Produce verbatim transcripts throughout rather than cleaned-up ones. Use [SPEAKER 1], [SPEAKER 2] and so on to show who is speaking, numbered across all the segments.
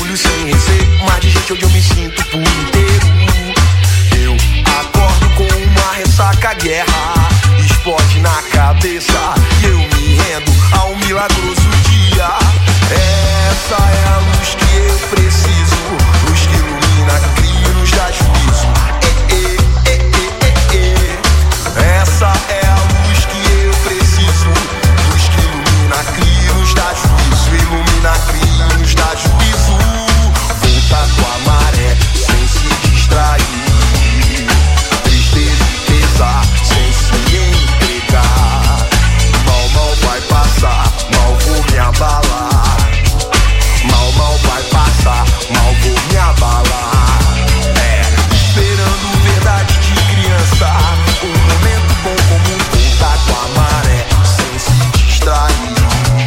[SPEAKER 1] mergulho sem receio. Mar de gente onde eu me sinto por inteiro. Eu acordo com uma ressaca, guerra explode na cabeça e eu me rendo ao milagroso dia. Essa é a luz que eu preciso, luz que ilumina, cria e nos dá juízo. Eh, eh, eh, eh, eh. Essa é a luz que eu preciso, luz que ilumina, cria e nos dá juízo. Ilumina, cria e nos dá juízo. Volta com a maré sem se distrair. Tristeza e pesar sem se entregar. Mal, mal vai passar, mal vou me abalar. Mal, mal vai passar, mal vou me abalar. É, esperando verdade de criança. Um momento bom como voltar com a maré sem se distrair.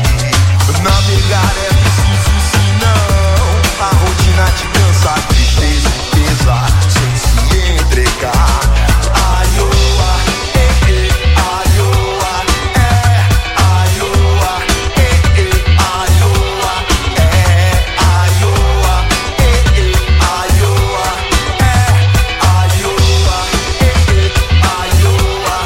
[SPEAKER 1] Navegar é preciso, senão a rotina te cansa. Tristeza e pesar sem se entregar. Aioa, eh, eh, aioa, é, aioa, eh, eh, aioa, é, aioa, eh, eh, aioa, é, aioa, eh, eh, aioa.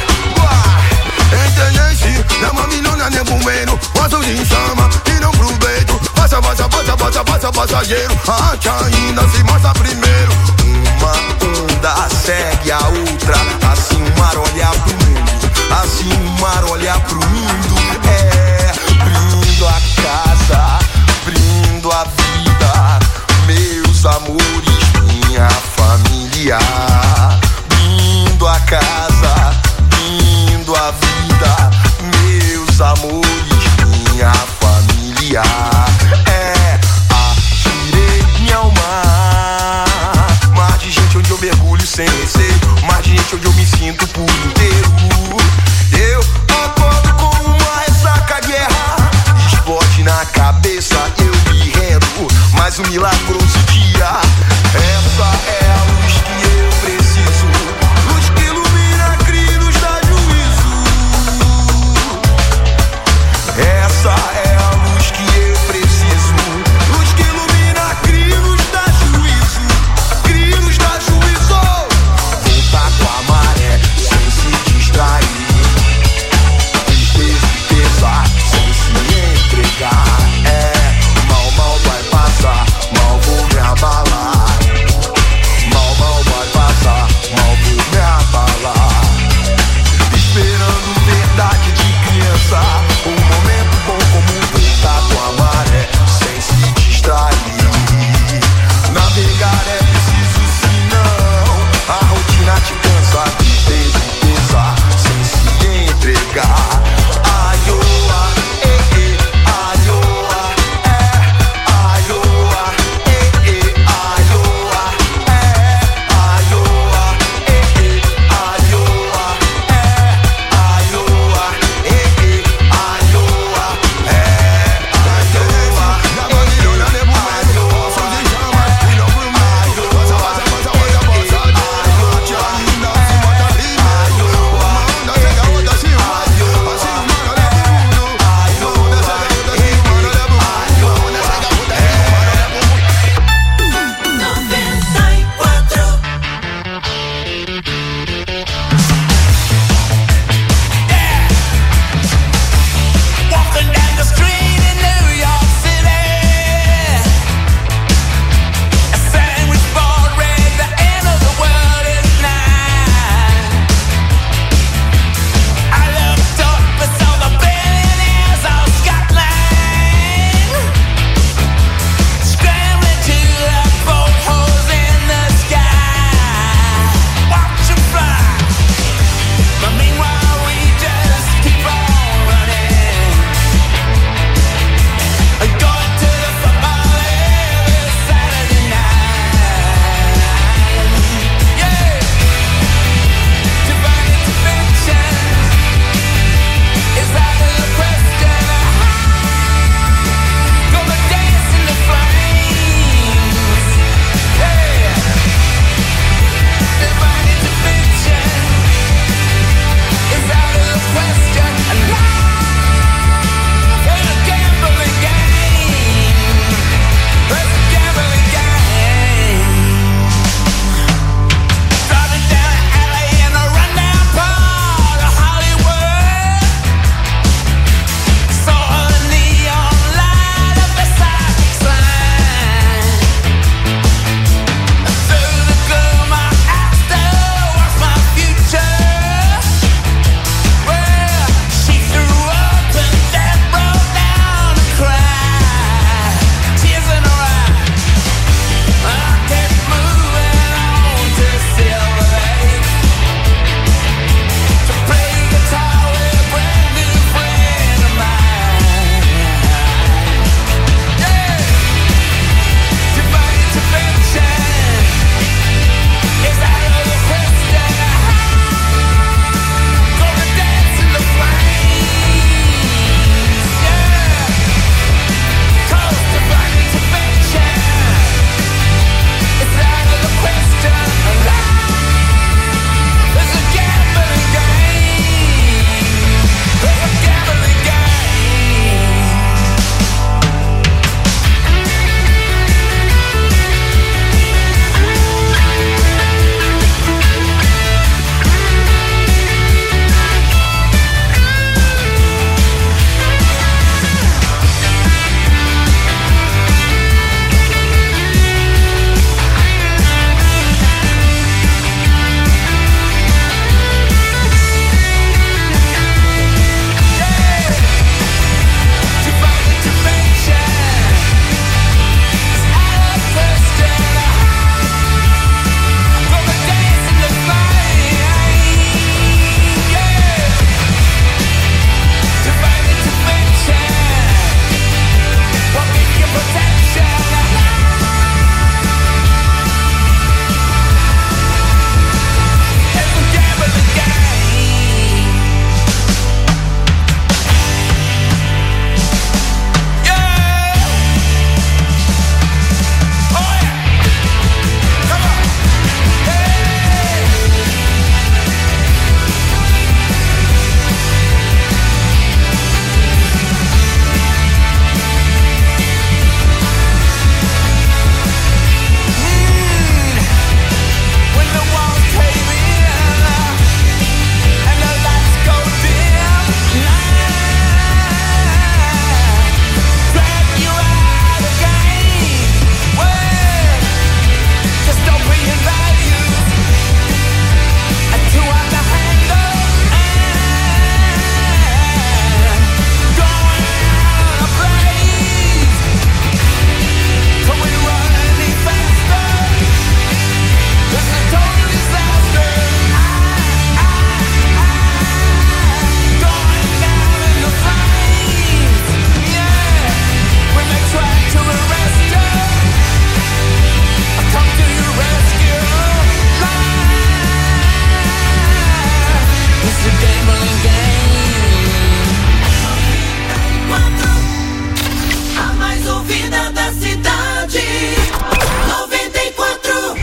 [SPEAKER 2] Internet, dá uma milhona, nem bombeiro. Gosto de chama e não proveito. Passa, passa, passa, passa, passa, passageiro. A arte ainda se mostra primeiro.
[SPEAKER 1] Uma onda segue a outra, assim o mar olha pro mundo, assim o mar olha pro mundo. É, brindo a casa, brindo a vida, meus amores, minha família. Brindo a casa, brindo a vida, meus amores, minha família. É, atirei-me ao mar, mar de gente onde eu mergulho sem receio. Mar de gente onde eu me sinto por inteiro. Eu acordo com uma ressaca, guerra explode na cabeça, eu me rendo, mas um milagroso dia. Essa é a luz que eu preciso, luz que ilumina, cria e nos dá juízo. Essa é a luz que eu preciso, luz que ilumina, cria e nos dá juízo. Cria e nos dá juízo. Voltar com a maré sem se distrair. Tristeza e pesar sem se entregar. É, mal, mal vai passar, mal vou me abalar.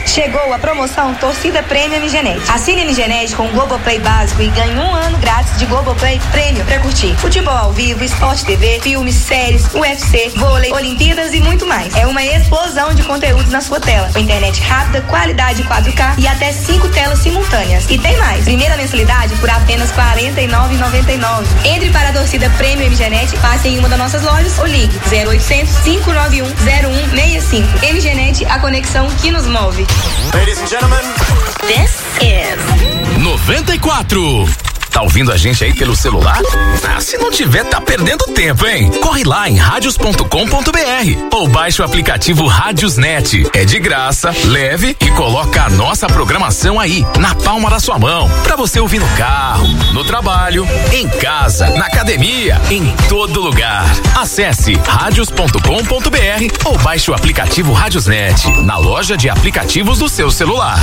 [SPEAKER 3] Chegou a promoção Torcida Prêmio M G Net. Assine M G Net com o Globoplay básico e ganhe um ano grátis de Globoplay Prêmio pra curtir futebol ao vivo, Sport T V, filmes, séries, U F C, vôlei, Olimpíadas e muito mais. É uma explosão de conteúdos na sua tela. Com internet rápida, qualidade quatro K e até cinco telas simultâneas. E tem mais. Primeira mensalidade por apenas quarenta e nove reais e noventa e nove centavos. Entre para a Torcida Prêmio M G Net, passe em uma das nossas lojas ou ligue zero oitocentos, cinco nove um, zero um seis cinco. M G Net, a conexão que nos move.
[SPEAKER 1] Ladies and gentlemen,
[SPEAKER 3] This is
[SPEAKER 4] noventa e quatro. Tá ouvindo a gente aí pelo celular? Ah, se não tiver, tá perdendo tempo, hein? Corre lá em radios ponto com ponto br ou baixe o aplicativo Radiosnet. É de graça, leve e coloca a nossa programação aí, na palma da sua mão, pra você ouvir no carro, no trabalho, em casa, na academia, em todo lugar. Acesse radios ponto com ponto br ou baixe o aplicativo Radiosnet na loja de aplicativos do seu celular.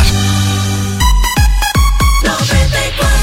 [SPEAKER 5] noventa e quatro.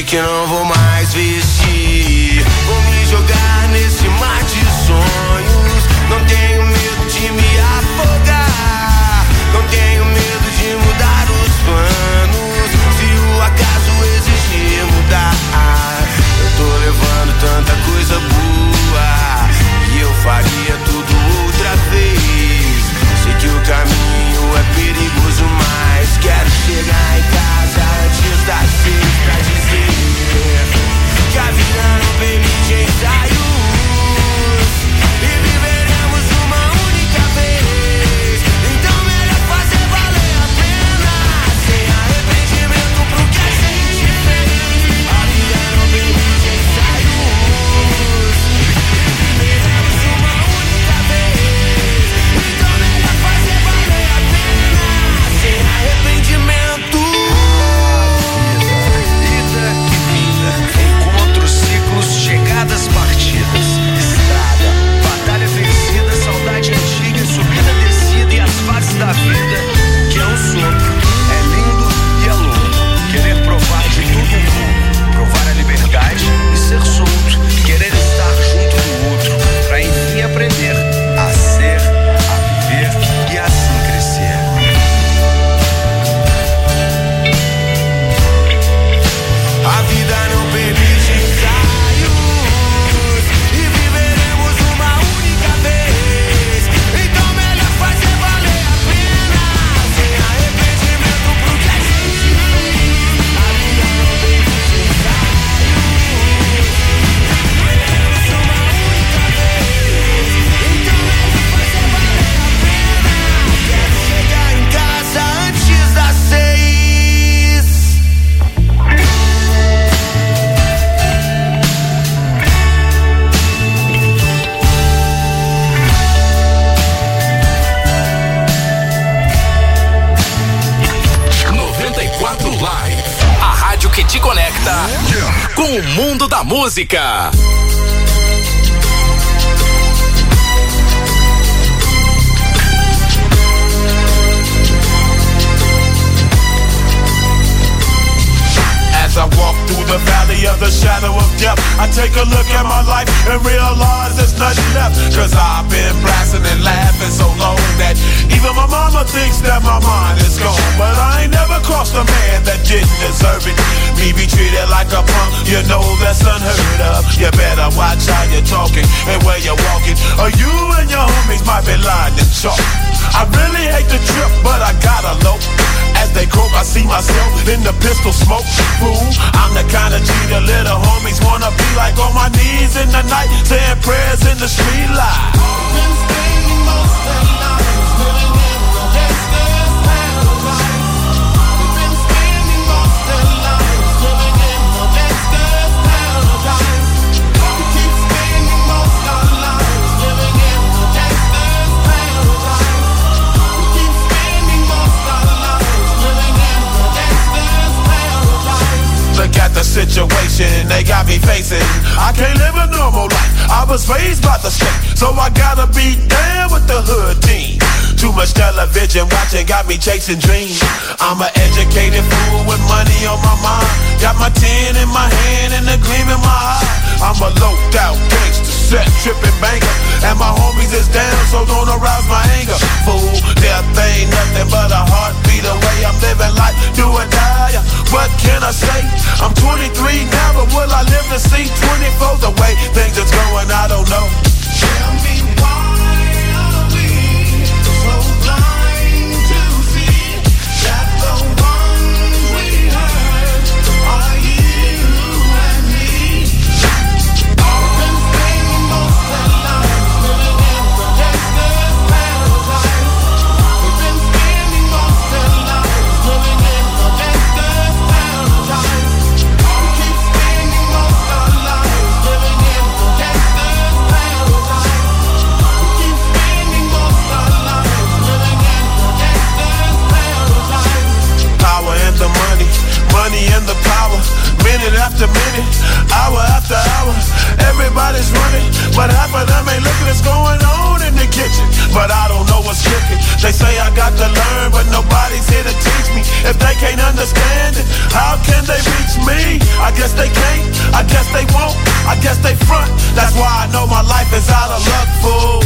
[SPEAKER 1] que não vou mais vestir. Vou me jogar nesse mar de sonhos. Não tenho medo de me afogar. Não tenho medo de mudar os planos. Se o acaso exigir mudar, eu tô levando tanta coisa boa e eu faria tudo outra vez. Sei que o caminho é perigoso, mas quero chegar em casa antes das seis pra dizer que a vida não permite ensaios e viveremos uma única vez. Então melhor fazer valer a pena, sem arrependimento pro que a gente fez. A vida não permite ensaios e viveremos uma única vez. Então melhor fazer valer a pena, sem arrependimento. Vida e vida, encontros, ciclos, chegadas, partidas, estrada, batalha vencida, saudade antiga, subida, descida e as fases da vida, que é um sopro, é lindo e é louco, querer provar de tudo um pouco, provar a liberdade e ser solto, querer estar junto do outro, pra enfim aprender a ser, a viver e assim crescer. A vida não permite ensaios e viveremos uma única vez. Então melhor fazer valer a pena, sem arrependimento pro que a gente fez. A vida não permite ensaios e viveremos uma única vez. Então melhor fazer valer a pena. Quero chegar em casa antes das seis.
[SPEAKER 4] noventa e quatro Live, a rádio que te conecta com o mundo da música.
[SPEAKER 2] As I walk through the valley of the shadow of death, I take a look at my life and realize there's nothing left. Cause I've been blasting and laughing so long that even my mama thinks that my mind is gone. But I ain't never crossed a man that didn't deserve it. Me be treated like a punk, you know that's unheard of. You better watch how you're talking and where you're walking, or you and your homies might be lying in chalk. I really hate the trip, but I gotta low. As they croak, I see myself in the pistol smoke. Fool, I'm the kind of G the little homies wanna be like, on my knees in the night, saying prayers in the street light. Been spending most of the nights living in the gangster's paradise. We've been spending most of the nights living in the gangster's paradise. We keep spending most of the nights living in the gangster's paradise. We keep spending most of the nights living in the gangster's paradise. Look at the situation they got me facing. I can't live a normal life. I was raised by the state, so I gotta be down with the hood team. Too much television watching got me chasing dreams. I'm an educated fool with money on my mind. Got my tin in my hand and a gleam in my eye. I'm a loped out gangster, set tripping banker, and my homies is down, so don't arouse my anger. Fool, death ain't nothing but a heartbeat away. I'm living life, do or die. What can I say? I'm twenty-three now, but will I live to see twenty-four? The way things are going, I don't know. Tell me why are we so blind to see that the ones we hurt are you and me? We've been spending most of the nights living in the gangster's paradise. We've been spending most of the nights living in the gangster's paradise. We keep spending most of the nights living a minute, hour after hour. Everybody's running, but half of them ain't looking what's going on in the kitchen. But I don't know what's cooking. They say I got to learn, but nobody's here to teach me. If they can't understand it, how can they reach me? I guess they can't, I guess they won't, I guess they front. That's why I know my life is out of luck, fool.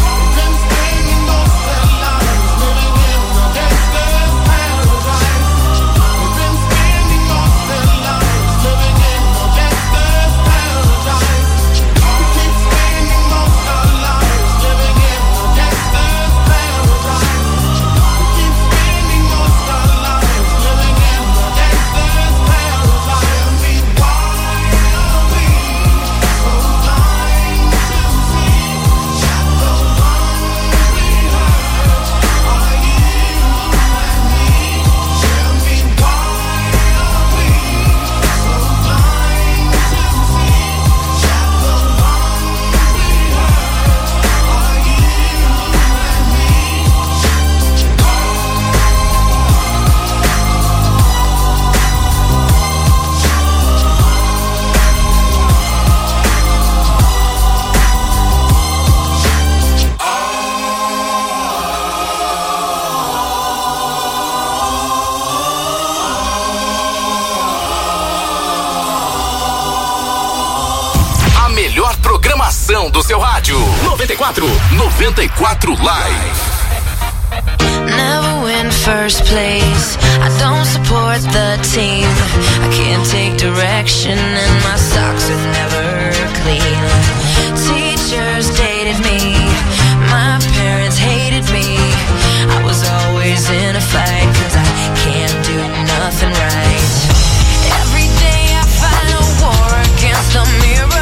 [SPEAKER 4] Do seu rádio noventa e quatro, noventa e quatro Live.
[SPEAKER 5] Never win first place. I don't support the team. I can't take direction and my socks are never clean. Teachers dated me. My parents hated me. I was always in a fight 'cause I can't do nothing right. Every day I fight a war against the mirror.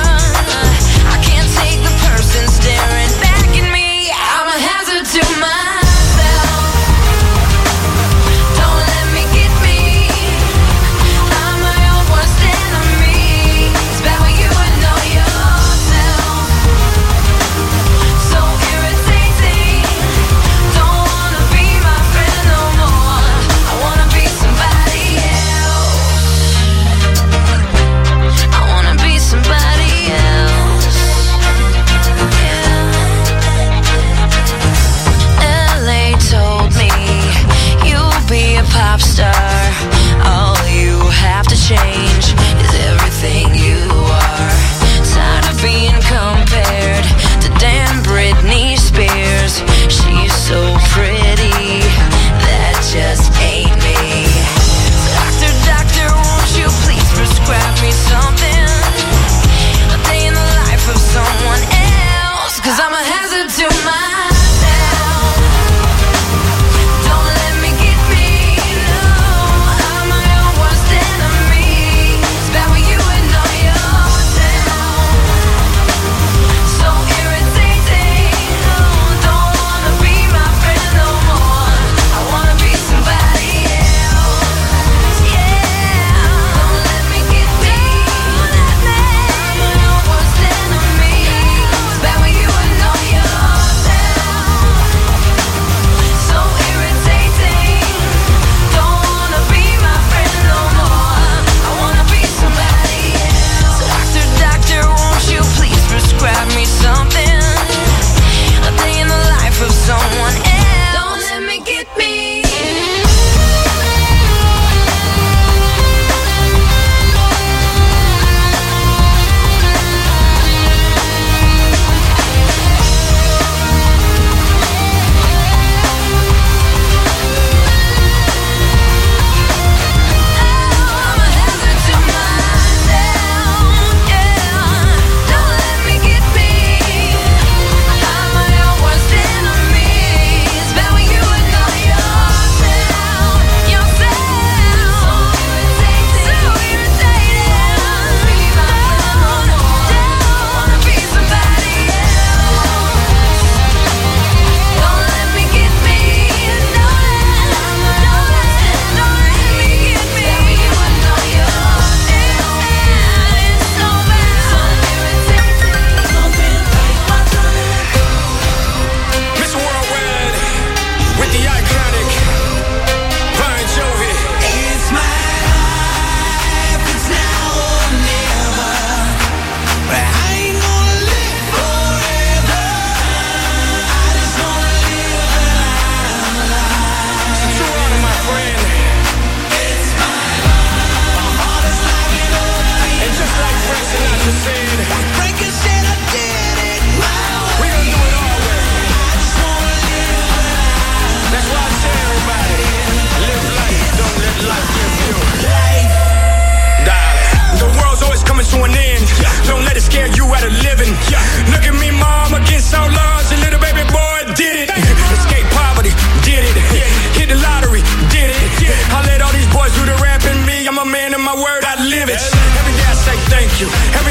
[SPEAKER 5] Staring back at me, I'm a hazard to myself. Don't let me get me. I'm my own worst enemy. It's bad for you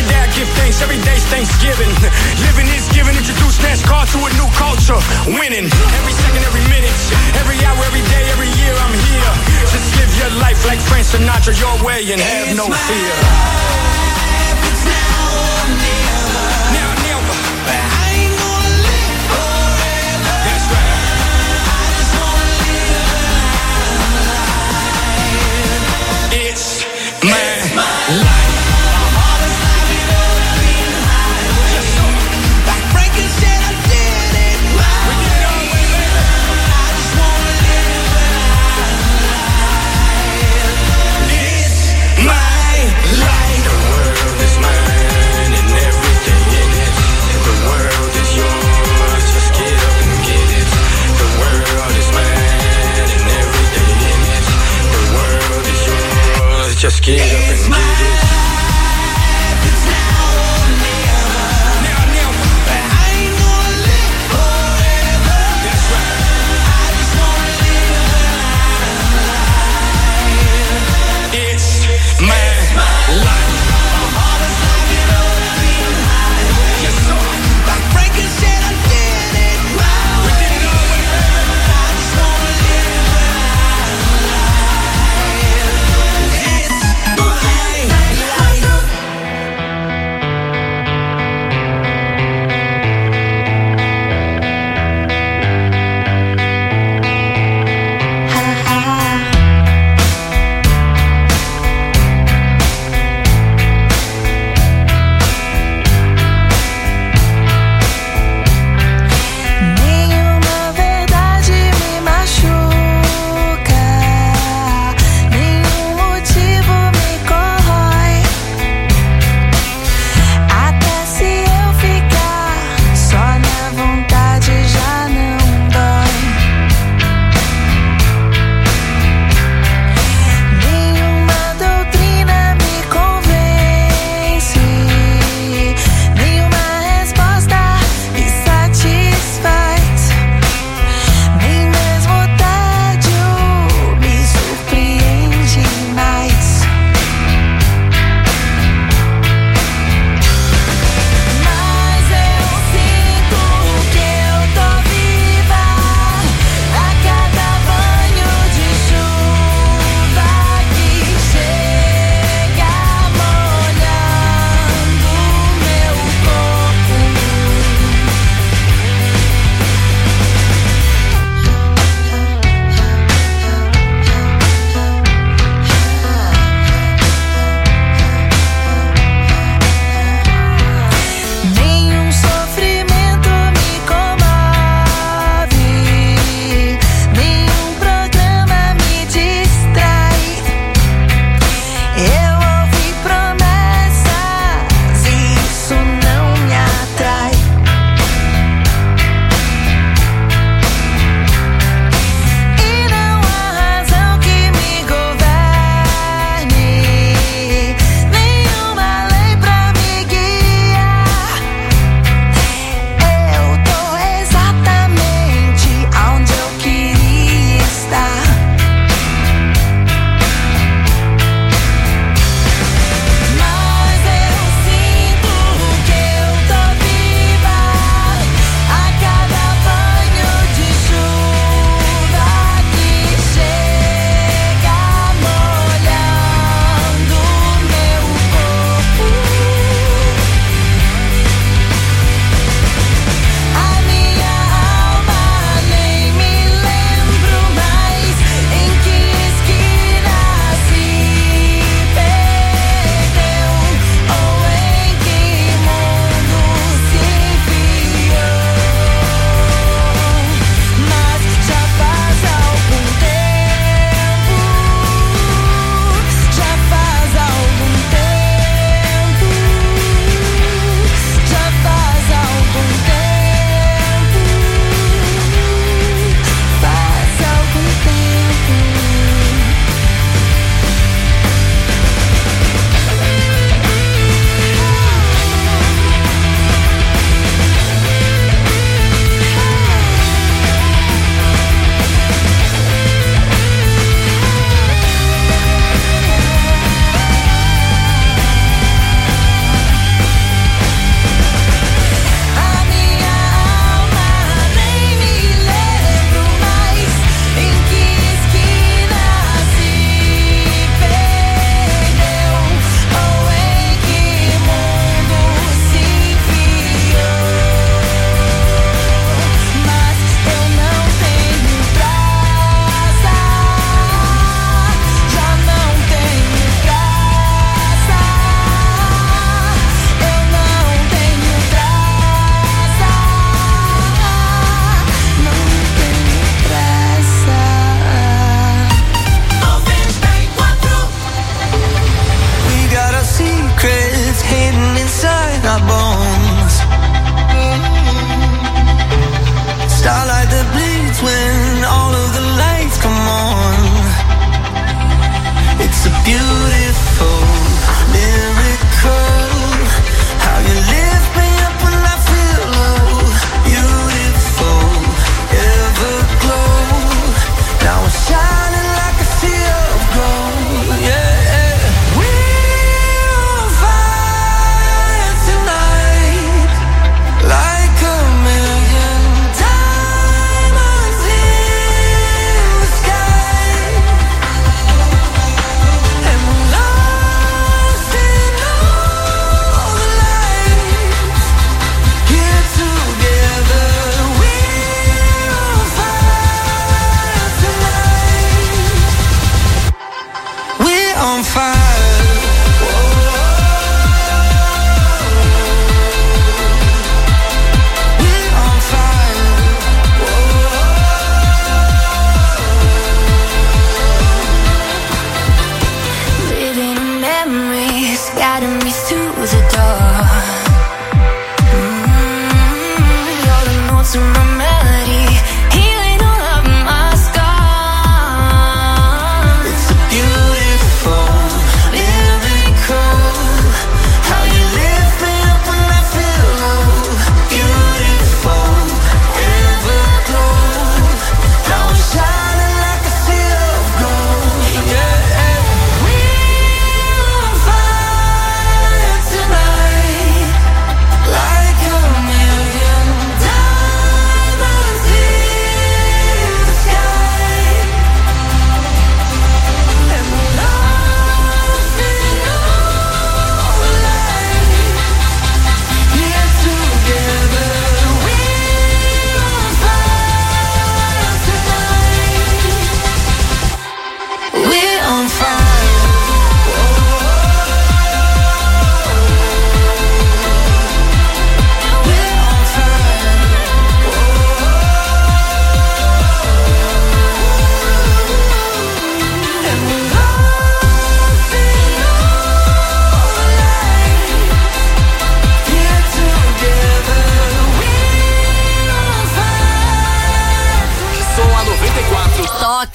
[SPEAKER 6] day I give thanks, every day's Thanksgiving. Living is giving, introduce NASCAR to a new culture. Winning, every second, every minute, every hour, every day, every year I'm here. Just live your life like Frank Sinatra, your way, and have no fear.
[SPEAKER 7] It's now or never.
[SPEAKER 6] Now, never.
[SPEAKER 7] But I ain't gonna live forever.
[SPEAKER 6] That's right.
[SPEAKER 7] I just wanna live life.
[SPEAKER 6] It's my life.
[SPEAKER 7] Life.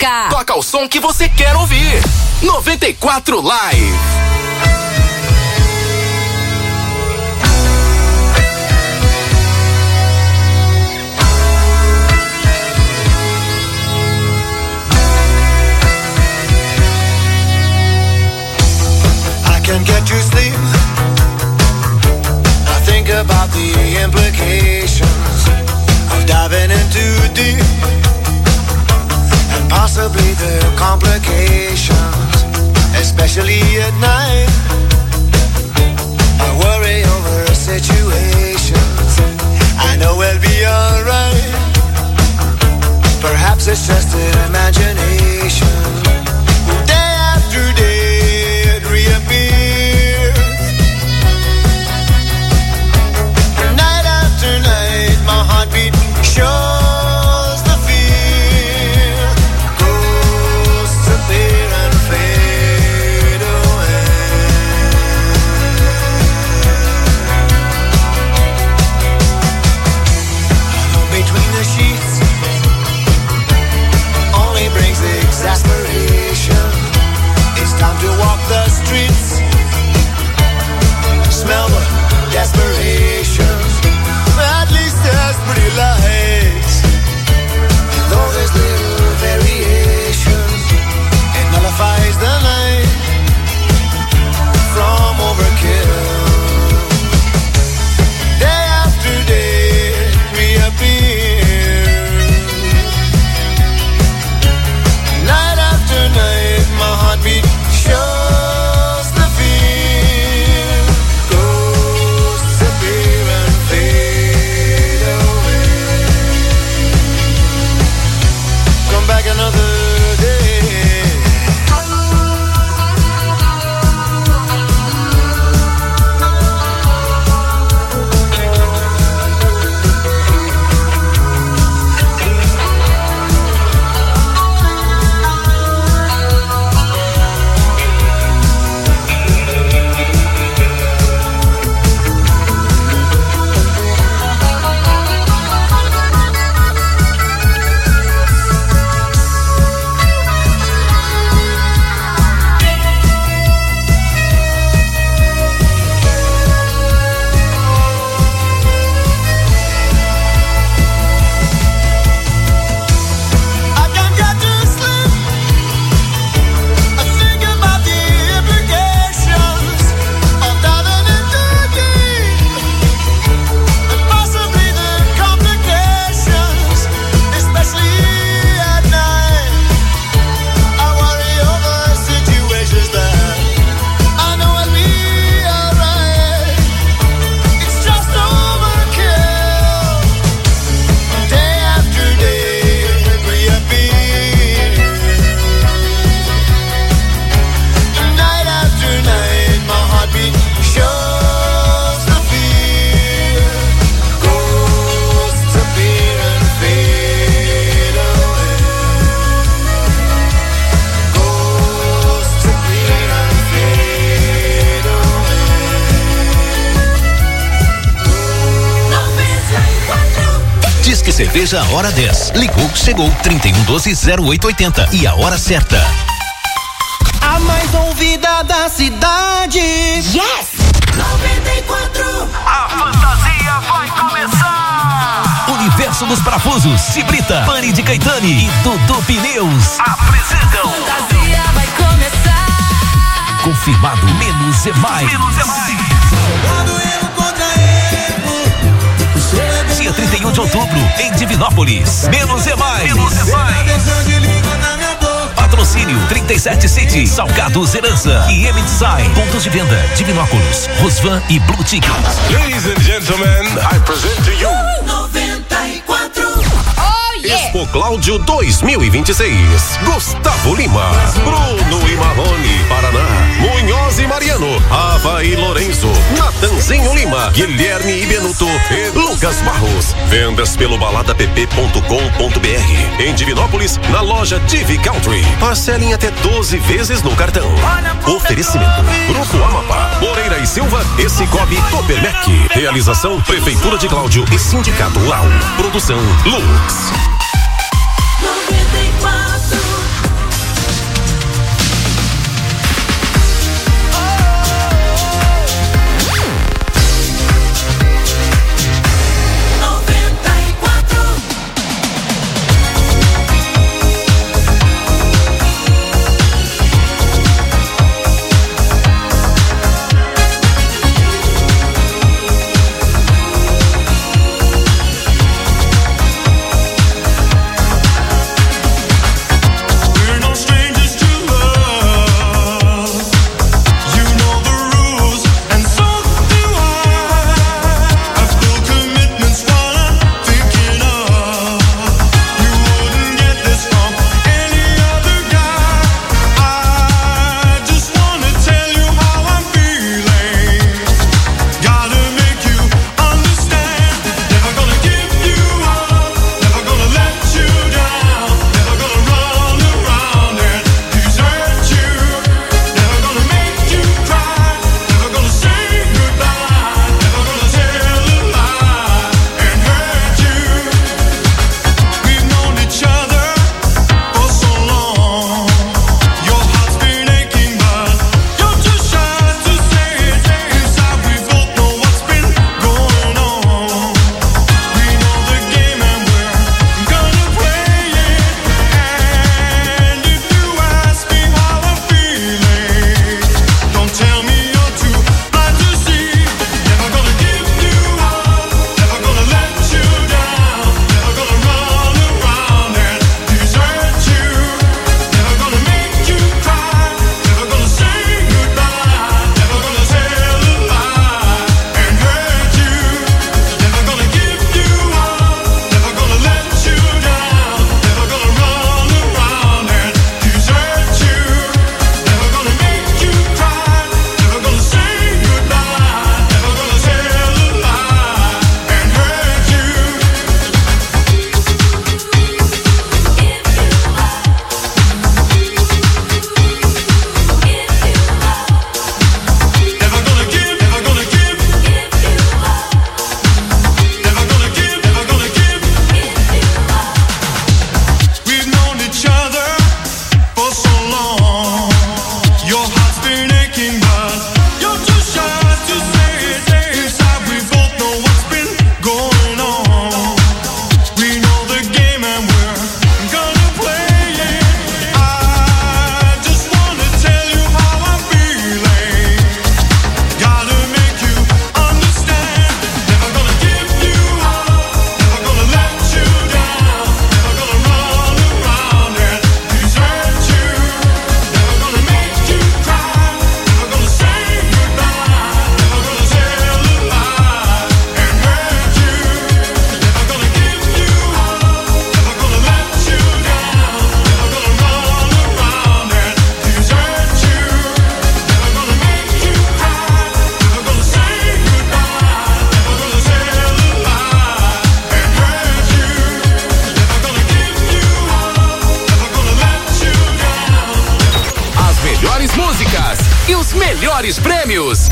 [SPEAKER 4] toca. Toca o som que você quer ouvir. noventa e quatro Live.
[SPEAKER 8] Can't get to sleep. I think about the implications of diving in too deep, and possibly the complications, especially at night. I worry over situations. I know we'll be alright. Perhaps it's just an imagination. Day after day it reappears. My heartbeat shows the fear. Ghosts appear and fade away. Alone between the sheets only brings exasperation. It's time to walk the streets, smell the desperation. At least there's pretty lights, and though there's little variation, it nullifies the night from overkill. Day after day reappears. Night after night my heartbeat shows the fear. Ghosts appear and fade. Back another
[SPEAKER 9] Cerveja Hora dez. Ligou, chegou. trinta e um doze, zero oito oitenta. E a hora certa.
[SPEAKER 7] A mais ouvida da cidade.
[SPEAKER 5] Yes!
[SPEAKER 7] noventa e quatro.
[SPEAKER 4] A fantasia vai começar.
[SPEAKER 9] Universo dos Parafusos, Cibrita, Pani de Caetani e Dudu Pneus
[SPEAKER 4] apresentam.
[SPEAKER 5] A fantasia vai começar.
[SPEAKER 9] Confirmado, menos é mais.
[SPEAKER 4] Menos é mais.
[SPEAKER 9] Dia trinta e um de outubro, em Divinópolis. Menos é mais.
[SPEAKER 4] Menos é mais.
[SPEAKER 9] Patrocínio trinta e sete City, Salgados Herança e M Design. Pontos de venda: Divinópolis, Rosvan e Blue Ticket.
[SPEAKER 2] Ladies and gentlemen, I present to you
[SPEAKER 7] noventa e quatro.
[SPEAKER 5] Oh, yeah!
[SPEAKER 10] Expo Cláudio dois mil e vinte e seis. Gustavo Lima, Bruno e Marrone, Paraná, Munhoz e Mariano, Ava e Lorenzo, Natanzinho Lima, Guilherme e Benuto e Lucas Barros. Vendas pelo balada p p ponto com ponto b r. Em Divinópolis, na loja Divi Country. Parcelem até doze vezes no cartão. Oferecimento: Grupo Amapá, Moreira e Silva e Cicobi Copermec. Realização: Prefeitura de Cláudio e Sindicato Rural. Produção: Lux.
[SPEAKER 7] noventa e quatro.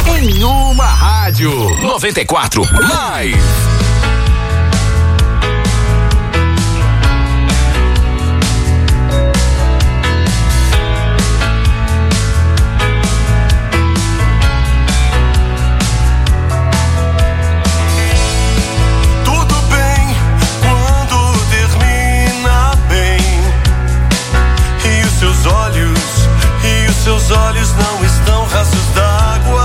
[SPEAKER 4] em uma rádio. noventa e quatro Live.
[SPEAKER 1] Seus olhos não estão rasos d'água,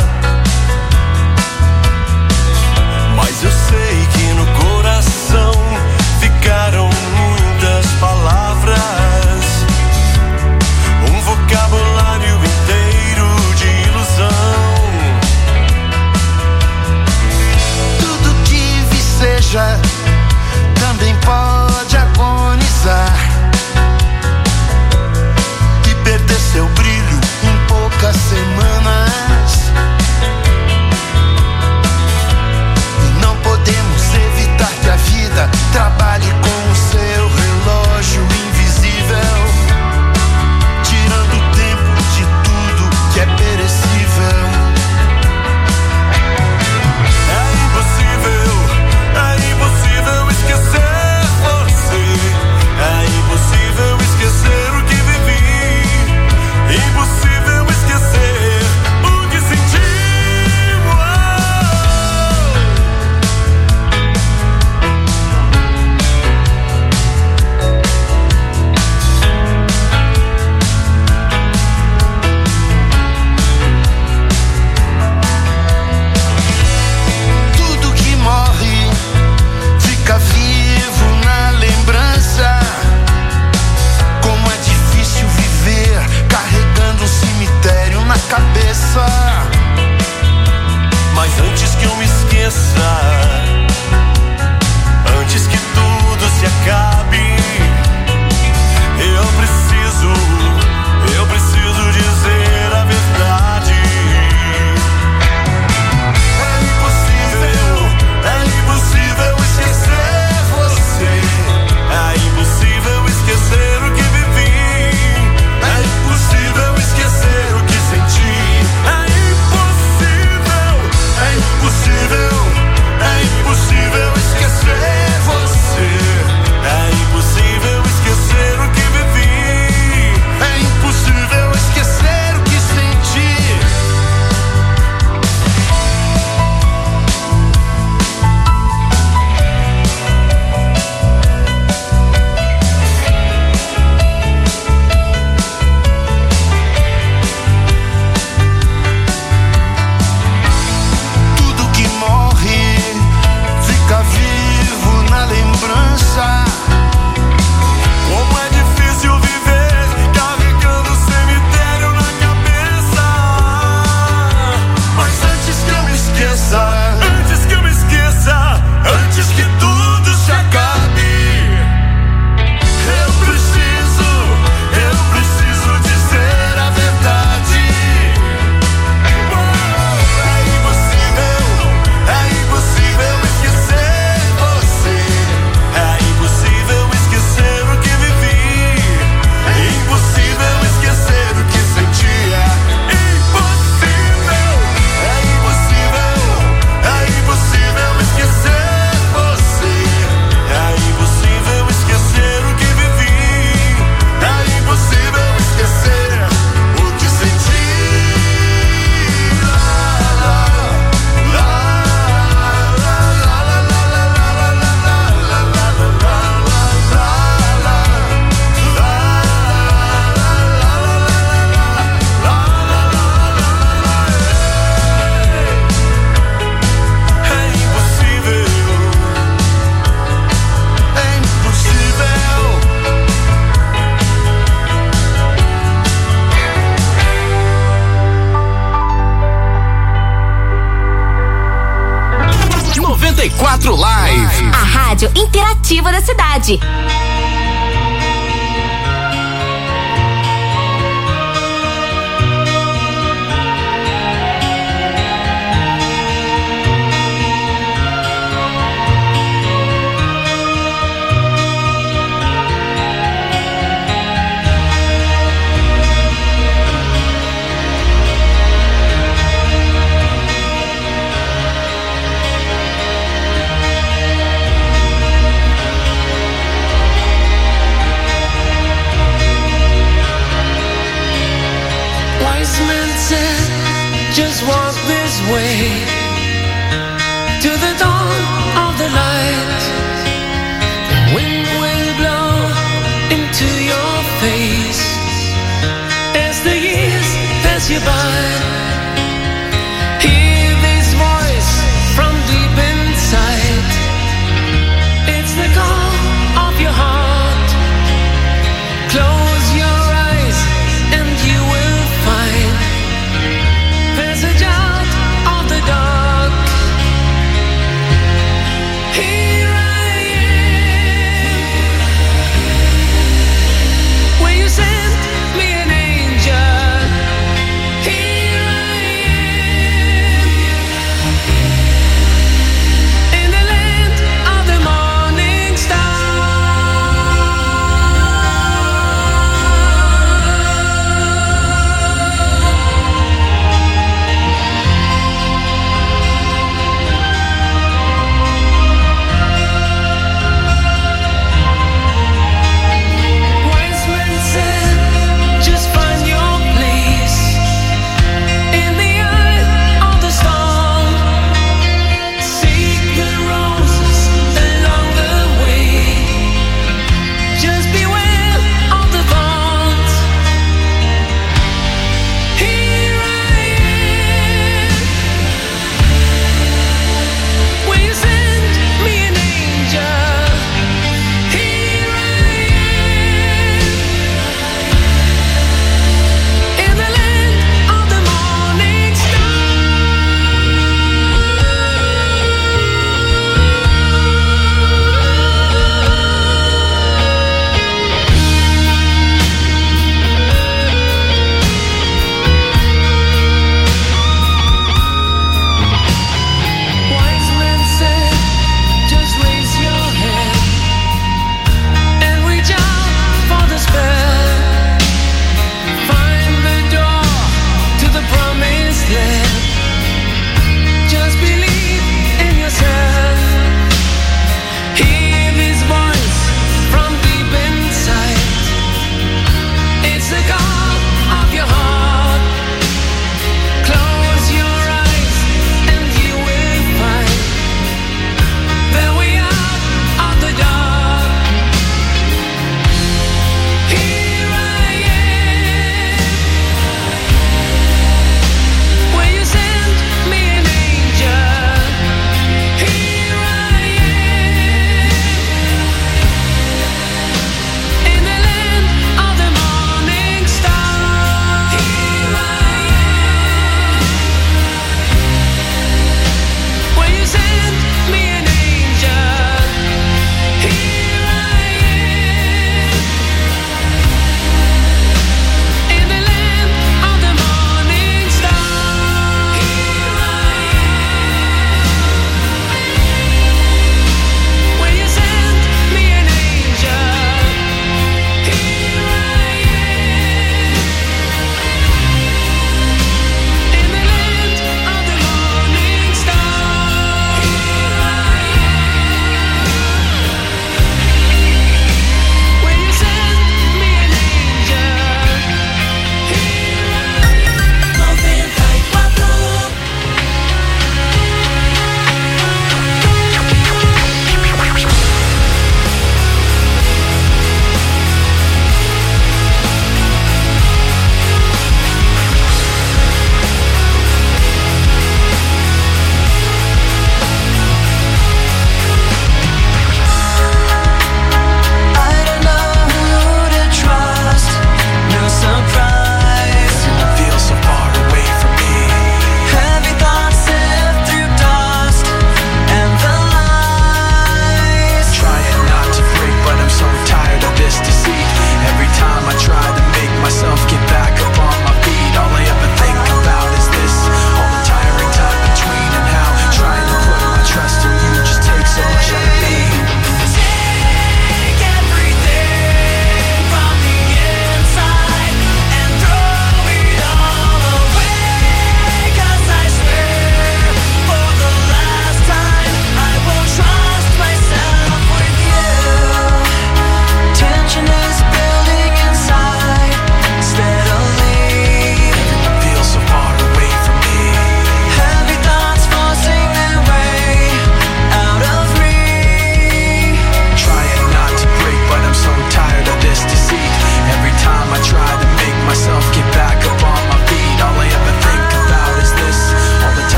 [SPEAKER 1] mas eu sei que no coração ficaram muitas palavras, um vocabulário inteiro de ilusão.
[SPEAKER 11] Tudo que viceja também pode agonizar e perder seu brilho em poucas semanas. E não podemos evitar que a vida trabalhe com o seu relógio invisível, tirando o tempo de tudo que é perecível.
[SPEAKER 1] É impossível, é impossível esquecer você. É impossível esquecer o que vivi. Impossível esquecer o que senti.
[SPEAKER 11] Tudo que morre fica vivo na lembrança. Como é difícil viver carregando um cemitério na cabeça.
[SPEAKER 1] Mas antes que eu me esqueça, antes que tudo se acabe, eu preciso, eu preciso dizer a verdade. É impossível, é impossível esquecer você. É impossível esquecer o que vivi. É impossível esquecer o que senti. É impossível, é impossível, é impossível esquecer você. É impossível esquecer o que vivi.
[SPEAKER 11] É impossível esquecer o que senti. Tudo que morre fica vivo na lembrança.
[SPEAKER 1] Como é difícil viver carregando o cemitério na cabeça. Mas antes que eu me esqueça, antes que eu me esqueça, antes que tudo se acabe, eu preciso, eu preciso dizer a verdade. É impossível, é impossível esquecer você. É impossível esquecer o que vivi. É impossível esquecer o que sentia. Impossível, é impossível, é impossível esquecer você. É impossível esquecer o que vivi. É impossível esquecer o que senti. É impossível,
[SPEAKER 11] É impossível.
[SPEAKER 4] noventa e quatro Live.
[SPEAKER 12] A rádio interativa da cidade.